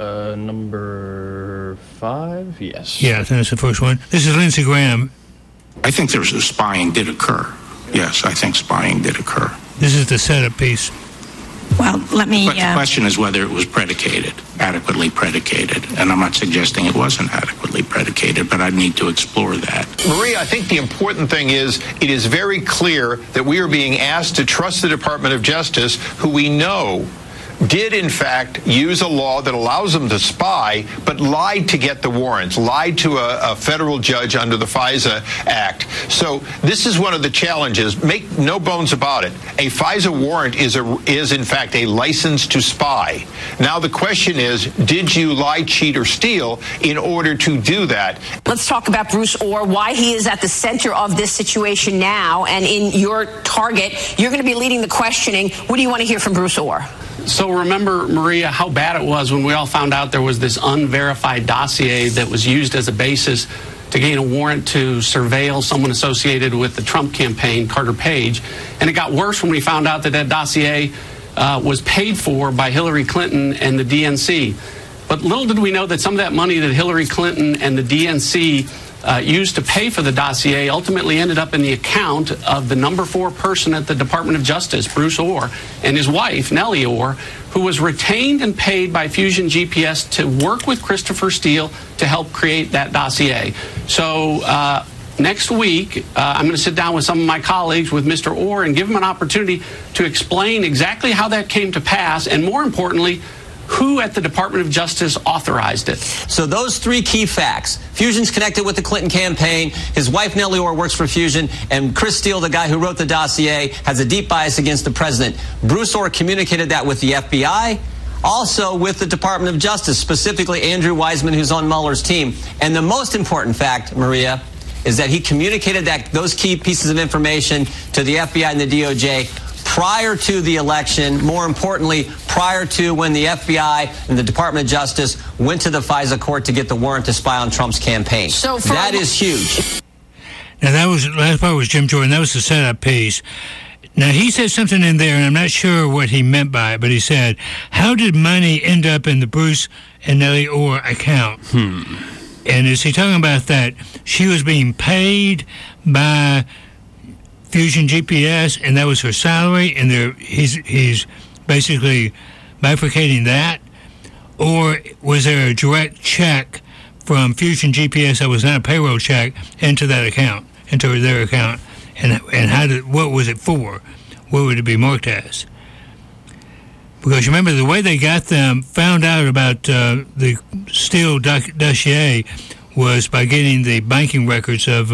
Number 5, yes. Yeah, I think that's the first one. This is Lindsey Graham. I think spying did occur. Yes, I think spying did occur. This is the setup piece. Well, let me... But the question is whether it was adequately predicated. And I'm not suggesting it wasn't adequately predicated, but I need to explore that. Maria, I think the important thing is it is very clear that we are being asked to trust the Department of Justice, who we know did, in fact, use a law that allows them to spy, but lied to get the warrants, lied to a federal judge under the FISA Act. So this is one of the challenges. Make no bones about it. A FISA warrant is in fact, a license to spy. Now, the question is, did you lie, cheat, or steal in order to do that? Let's talk about Bruce Orr, why he is at the center of this situation now. And in your target, you're going to be leading the questioning. What do you want to hear from Bruce Orr? So remember, Maria, how bad it was when we all found out there was this unverified dossier that was used as a basis to gain a warrant to surveil someone associated with the Trump campaign, Carter Page. And it got worse when we found out that that dossier was paid for by Hillary Clinton and the DNC. But little did we know that some of that money that Hillary Clinton and the DNC used to pay for the dossier ultimately ended up in the account of the number 4 person at the Department of Justice, Bruce Orr, and his wife, Nellie Orr, who was retained and paid by Fusion GPS to work with Christopher Steele to help create that dossier. So next week, I'm going to sit down with some of my colleagues with Mr. Orr and give him an opportunity to explain exactly how that came to pass, and more importantly, who at the Department of Justice authorized it. So those 3 key facts. Fusion's connected with the Clinton campaign. His wife, Nellie Orr, works for Fusion. And Chris Steele, the guy who wrote the dossier, has a deep bias against the president. Bruce Orr communicated that with the FBI, also with the Department of Justice, specifically Andrew Weissman, who's on Mueller's team. And the most important fact, Maria, is that he communicated those key pieces of information to the FBI and the DOJ prior to the election, more importantly, prior to when the FBI and the Department of Justice went to the FISA court to get the warrant to spy on Trump's campaign. So that is huge. Now, last part was Jim Jordan. That was the setup piece. Now, he said something in there, and I'm not sure what he meant by it, but he said, how did money end up in the Bruce and Nellie Orr account? And is he talking about that she was being paid by Fusion GPS, and that was her salary, and he's basically bifurcating that? Or was there a direct check from Fusion GPS that was not a payroll check into that account, into their account? And what was it for? What would it be marked as? Because remember, the way they found out about the Steele dossier was by getting the banking records of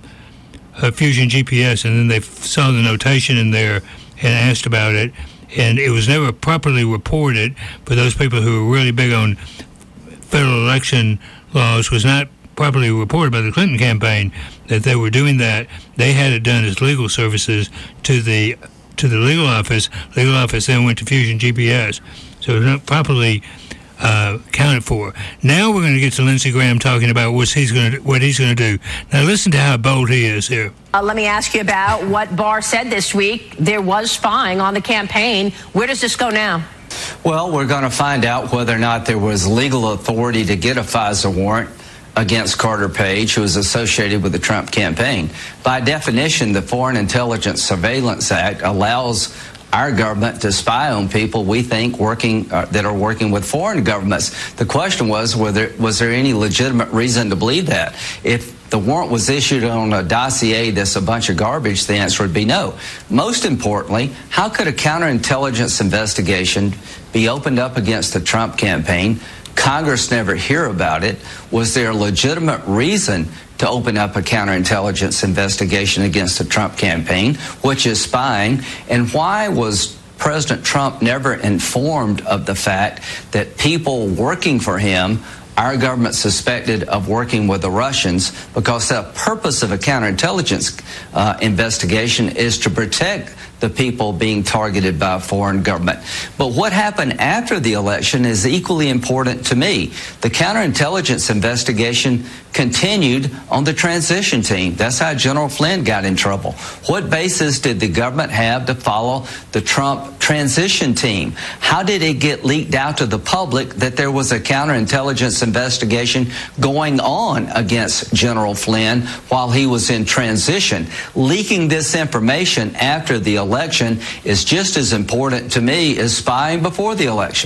Fusion GPS, and then they saw the notation in there and asked about it, and it was never properly reported. For those people who were really big on federal election laws, was not properly reported by the Clinton campaign that they were doing that. They had it done as legal services to the legal office. Legal office then went to Fusion GPS, so it was not properly accounted for. Now we're going to get to Lindsey Graham talking about what he's going to do. Now listen to how bold he is here. Let me ask you about what Barr said this week. There was spying on the campaign. Where does this go now? Well, we're going to find out whether or not there was legal authority to get a FISA warrant against Carter Page, who is associated with the Trump campaign. By definition, the Foreign Intelligence Surveillance Act allows our government to spy on people we think that are working with foreign governments. The question was there any legitimate reason to believe that? If the warrant was issued on a dossier that's a bunch of garbage, the answer would be no. Most importantly, how could a counterintelligence investigation be opened up against the Trump campaign? Congress never hear about it. Was there a legitimate reason to open up a counterintelligence investigation against the Trump campaign, which is spying? And why was President Trump never informed of the fact that people working for him, our government suspected of working with the Russians, because the purpose of a counterintelligence investigation is to protect the people being targeted by a foreign government. But what happened after the election is equally important to me. The counterintelligence investigation continued on the transition team. That's how General Flynn got in trouble. What basis did the government have to follow the Trump transition team? How did it get leaked out to the public that there was a counterintelligence investigation going on against General Flynn while he was in transition? Leaking this information after the election is just as important to me as spying before the election.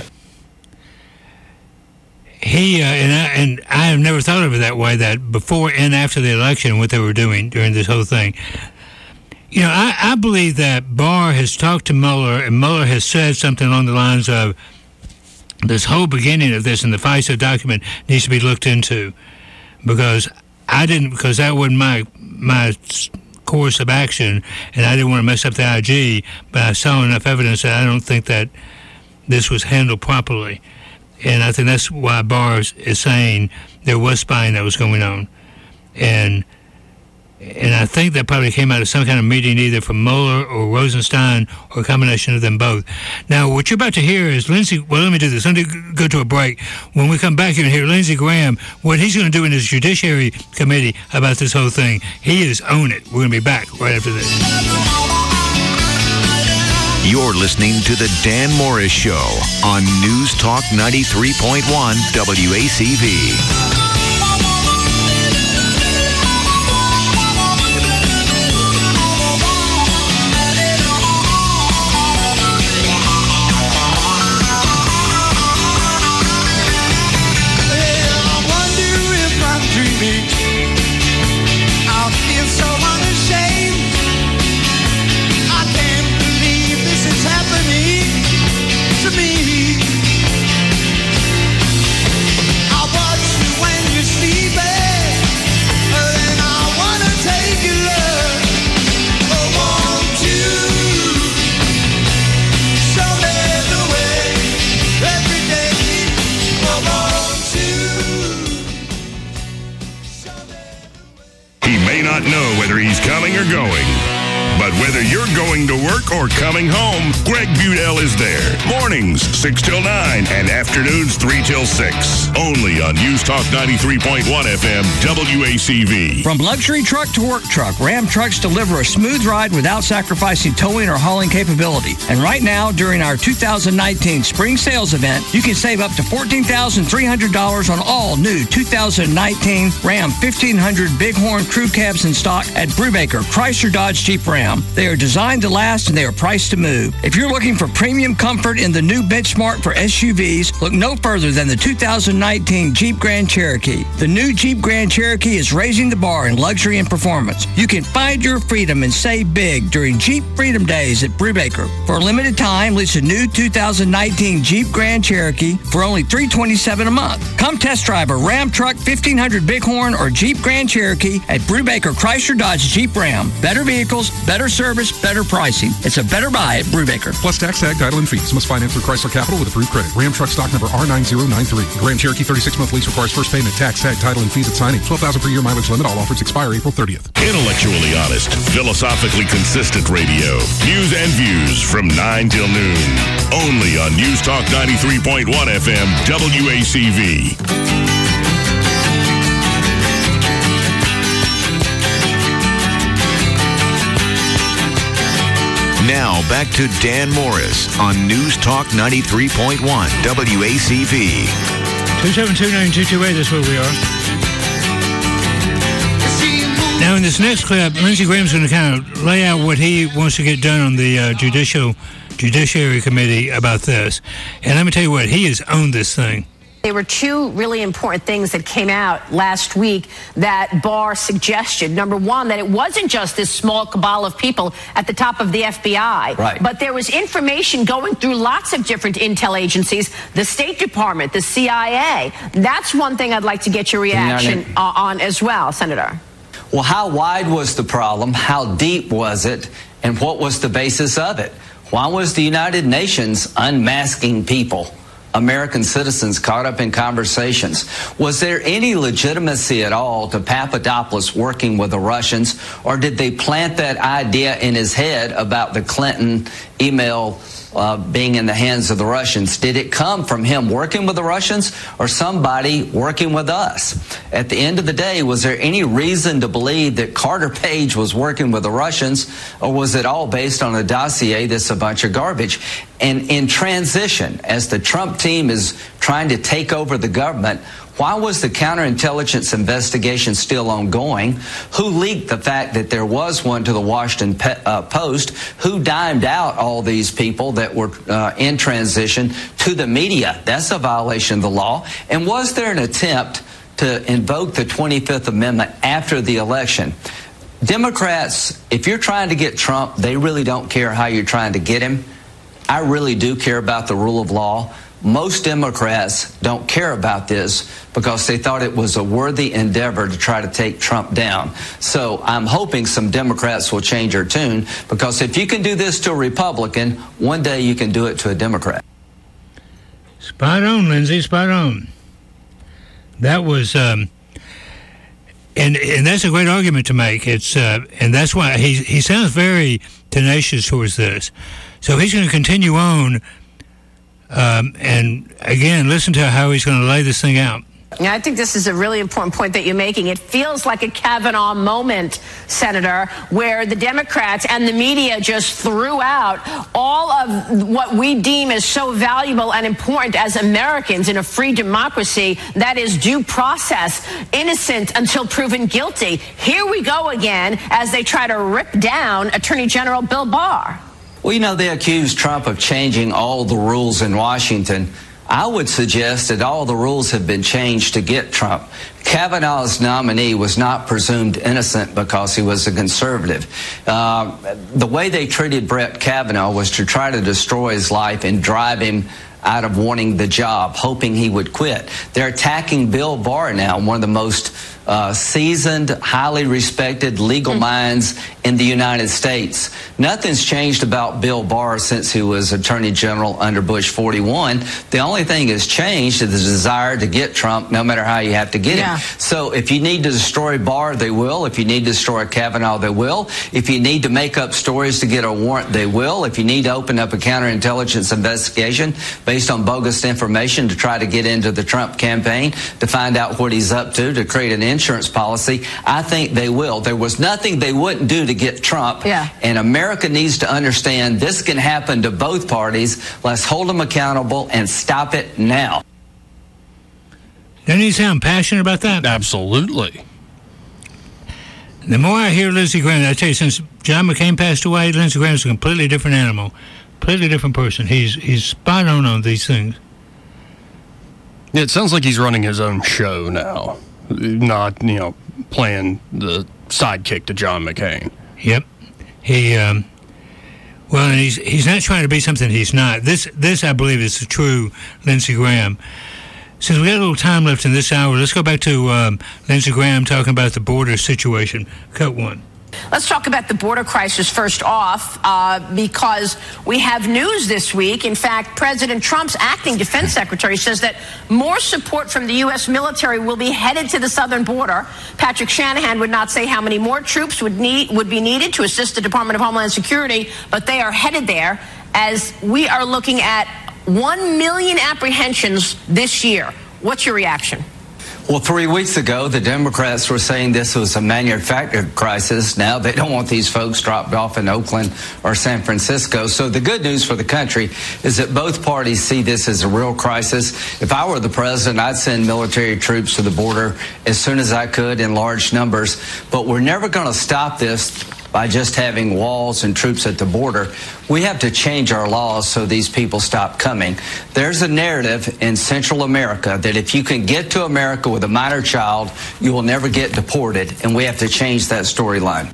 And I have never thought of it that way, that before and after the election, what they were doing during this whole thing. You know, I believe that Barr has talked to Mueller, and Mueller has said something along the lines of, this whole beginning of this in the FISA document needs to be looked into, because that wasn't my course of action, and I didn't want to mess up the IG, but I saw enough evidence that I don't think that this was handled properly. And I think that's why Barr is saying there was spying that was going on. And I think that probably came out of some kind of meeting either from Mueller or Rosenstein or a combination of them both. Now, what you're about to hear is Lindsey... Well, let me do this. Let me go to a break. When we come back, you're going to hear Lindsey Graham, what he's going to do in his Judiciary Committee about this whole thing. He is on it. We're going to be back right after this. You're listening to The Dan Morris Show on News Talk 93.1 WACV. Know whether he's coming or going. But whether you're going to work or coming home, Greg Budell is there. Mornings, 6 till 9, and afternoons, 3 till 6. Only on News Talk 93.1 FM, WACV. From luxury truck to work truck, Ram trucks deliver a smooth ride without sacrificing towing or hauling capability. And right now, during our 2019 spring sales event, you can save up to $14,300 on all new 2019 Ram 1500 Bighorn crew cabs in stock at Brubaker Chrysler Dodge Jeep Ram. They are designed to last and they are priced to move. If you're looking for premium comfort in the new benchmark for SUVs, look no further than the 2019 Jeep Grand Cherokee. The new Jeep Grand Cherokee is raising the bar in luxury and performance. You can find your freedom and save big during Jeep Freedom Days at Brubaker. For a limited time, lease a new 2019 Jeep Grand Cherokee for only $327 a month. Come test drive a Ram Truck 1500 Bighorn or Jeep Grand Cherokee at Brubaker Chrysler Dodge Jeep Ram. Better vehicles, better service, better pricing. It's a better buy at Brubaker. Plus tax, tag, title, and fees. Must finance through Chrysler Capital with approved credit. Ram truck stock number R9093. Grand Cherokee 36-month lease requires first payment, tax, tag, title, and fees at signing. 12,000 per year mileage limit. All offers expire April 30th. Intellectually honest, philosophically consistent radio. News and views from 9 till noon. Only on News Talk 93.1 FM, WACV. Now, back to Dan Morris on News Talk 93.1 WACV. 272-9228, that's where we are. Now, in this next clip, Lindsey Graham's going to kind of lay out what he wants to get done on the Judiciary Committee about this. And let me tell you what, he has owned this thing. there were two really important things that came out last week that Barr suggested. Number one, that it wasn't just this small cabal of people at the top of the FBI, Right. but there was information going through lots of different intel agencies, the State Department, the CIA. That's one thing I'd like to get your reaction on as well, Senator. Well, how wide was the problem? How deep was it? And what was the basis of it? Why was the United Nations unmasking people, American citizens caught up in conversations? Was there any legitimacy at all to Papadopoulos working with the Russians, or did they plant that idea in his head about the Clinton email being in the hands of the Russians? Did it come from him working with the Russians or somebody working with us? At the end of the day, was there any reason to believe that Carter Page was working with the Russians, or was it all based on a dossier that's a bunch of garbage? And in transition, as the Trump team is trying to take over the government, why was the counterintelligence investigation still ongoing? Who leaked the fact that there was one to the Washington Post? Who dimed out all these people that were in transition to the media? That's a violation of the law. And was there an attempt to invoke the 25th Amendment after the election? Democrats, if you're trying to get Trump, they really don't care how you're trying to get him. I really do care about the rule of law. Most Democrats don't care about this because they thought it was a worthy endeavor to try to take Trump down. So I'm hoping some Democrats will change their tune, because if you can do this to a Republican, one day you can do it to a Democrat. Spot on, Lindsay, spot on. That was, and that's a great argument to make. It's and that's why he sounds very tenacious towards this. So he's going to continue on. And again, listen to how he's going to lay this thing out. Yeah, I think this is a really important point that you're making. It feels like a Kavanaugh moment, Senator, where the Democrats and the media just threw out all of what we deem as so valuable and important as Americans in a free democracy, that is due process, innocent until proven guilty. Here we go again as they try to rip down Attorney General Bill Barr. Well, you know, they accuse Trump of changing all the rules in Washington. I would suggest that all the rules have been changed to get Trump. Kavanaugh's nominee was not presumed innocent because he was a conservative. The way they treated Brett Kavanaugh was to try to destroy his life and drive him out of wanting the job, hoping he would quit. They're attacking Bill Barr now, one of the most seasoned, highly respected legal minds in the United States. Nothing's changed about Bill Barr since he was Attorney General under Bush 41. The only thing that's changed is the desire to get Trump, no matter how you have to get him. So if you need to destroy Barr, they will. If you need to destroy Kavanaugh, they will. If you need to make up stories to get a warrant, they will. If you need to open up a counterintelligence investigation based on bogus information to try to get into the Trump campaign, to find out what he's up to create an insurance policy, I think they will. There was nothing they wouldn't do to get Trump. And America needs to understand this can happen to both parties. Let's hold them accountable and stop it now. Doesn't he sound passionate about that? Absolutely. The more I hear Lindsey Graham, I tell you, since John McCain passed away, Lindsey Graham's a completely different animal, completely different person. He's spot on these things. Yeah, it sounds like he's running his own show now, not, playing the sidekick to John McCain. Yep. He, well, and he's not trying to be something he's not. This I believe is the true Lindsey Graham. Since we got a little time left in this hour, let's go back to Lindsey Graham talking about the border situation. Cut one. Let's talk about the border crisis first off, because we have news this week. In fact, President Trump's acting defense secretary says that more support from the U.S. military will be headed to the southern border. Patrick Shanahan would not say how many more troops would be needed to assist the Department of Homeland Security, but they are headed there as we are looking at 1 million apprehensions this year. What's your reaction? Well, 3 weeks ago, the Democrats were saying this was a manufactured crisis. Now they don't want these folks dropped off in Oakland or San Francisco. So the good news for the country is that both parties see this as a real crisis. If I were the president, I'd send military troops to the border as soon as I could in large numbers. But we're never going to stop this by just having walls and troops at the border. We have to change our laws so these people stop coming. There's a narrative in Central America that if you can get to America with a minor child, you will never get deported, and we have to change that storyline.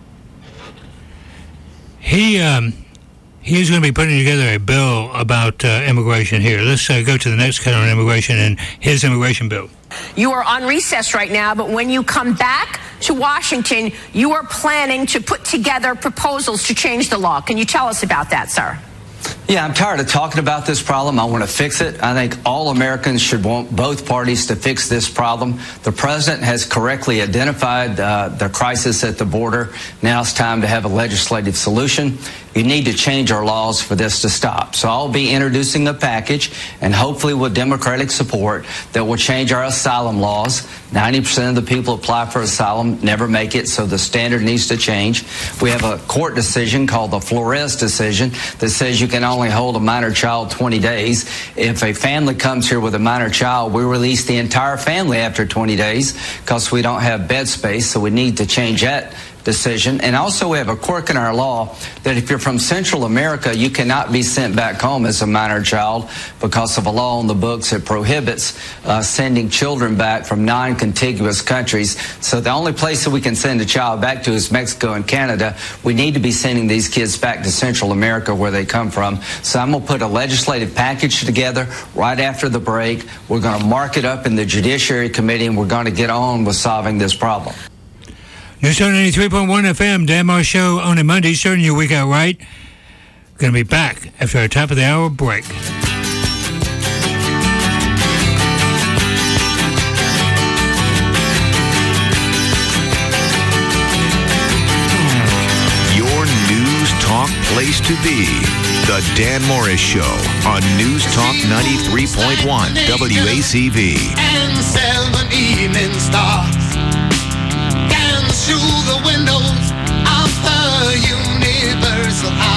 He is going to be putting together a bill about immigration here. Let's go to the next cut on immigration and his immigration bill. You are on recess right now, but when you come back to Washington, you are planning to put together proposals to change the law. Can you tell us about that, sir? Yeah, I'm tired of talking about this problem. I want to fix it. I think all Americans should want both parties to fix this problem. The president has correctly identified the crisis at the border. Now it's time to have a legislative solution. You need to change our laws for this to stop. So I'll be introducing a package, and hopefully with Democratic support, that will change our asylum laws. 90% of the people apply for asylum never make it, so the standard needs to change. We have a court decision called the Flores decision that says you can only hold a minor child 20 days. If a family comes here with a minor child, we release the entire family after 20 days because we don't have bed space, so we need to change that decision. And also we have a quirk in our law that if you're from Central America, you cannot be sent back home as a minor child because of a law on the books that prohibits sending children back from non-contiguous countries. So the only place that we can send a child back to is Mexico and Canada. We need to be sending these kids back to Central America where they come from. So I'm going to put a legislative package together right after the break. We're going to mark it up in the Judiciary Committee, and we're going to get on with solving this problem. News Talk 93.1 FM, Dan Marsh Show on a Monday, starting your week out right. Going to be back after our top of the hour break. Your News Talk place to be. The Dan Morris Show on News Talk 93.1 WACV. And 7 evening stars through the windows of the universal house.